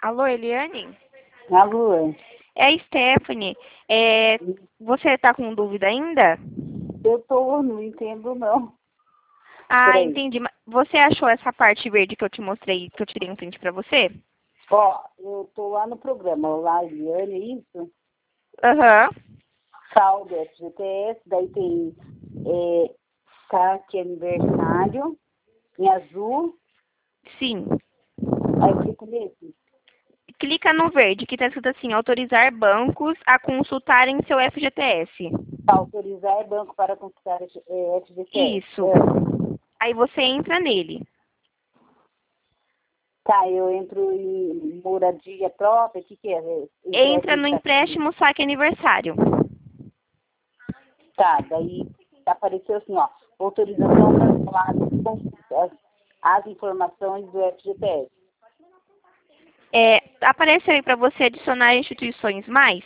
Alô, Eliane? Alô, É a Stephanie. Você está com dúvida ainda? não entendo não. Ah, Peraí. entendi. Mas você achou essa parte verde que eu te mostrei, que eu tirei um print para você? Ó, eu tô lá no programa, lá, Eliane, é isso? Aham. Saldo FGTS, daí tem saque aniversário, em azul, Sim. aí eu clico nesse. Clica no verde, que está escrito assim, autorizar bancos a consultarem seu FGTS. Autorizar banco para consultar FGTS. Isso. Aí você entra nele. Tá, eu entro em moradia própria, o que é? Entra no Empréstimo. empréstimo saque aniversário. Tá, daí apareceu assim, ó, autorização para falar as informações do FGTS. Apareceu aí para você adicionar instituições mais?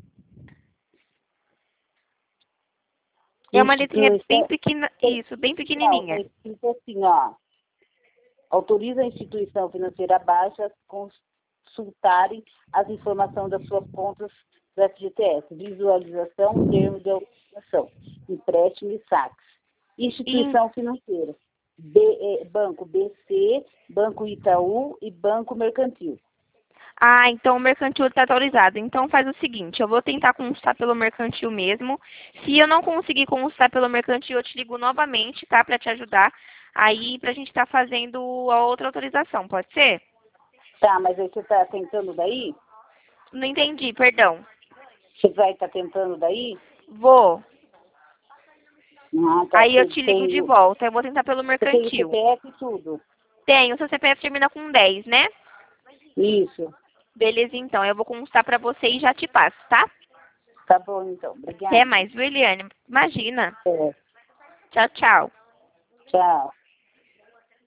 É uma letrinha bem Instituição, pequena, isso, bem não, pequenininha. tem escrito assim, ó, autoriza a instituição financeira abaixo a consultarem as informações das suas contas do FGTS, visualização, termo de autorização, empréstimo e saques. Instituição financeira, Banco BC, Banco Itaú e Banco Mercantil. Ah, então o mercantil está atualizado. Então faz o seguinte, eu vou tentar consultar pelo mercantil mesmo. Se eu não conseguir consultar pelo mercantil, eu te ligo novamente, tá? Para te ajudar aí, pra gente estar fazendo a outra autorização, pode ser? Tá, mas aí você está tentando daí? Não entendi, perdão. Você vai estar tentando daí? Vou. Ah, tá. Aí eu te ligo de volta. Eu vou tentar pelo Você tem o mercantil. CPF e tudo. Tenho, seu CPF termina com 10, né? Isso. Beleza, então. Eu vou consultar pra você e já te passo, tá? Tá bom, então. Até Obrigada. mais, viu, Eliane? Imagina. É. Tchau, tchau. Tchau.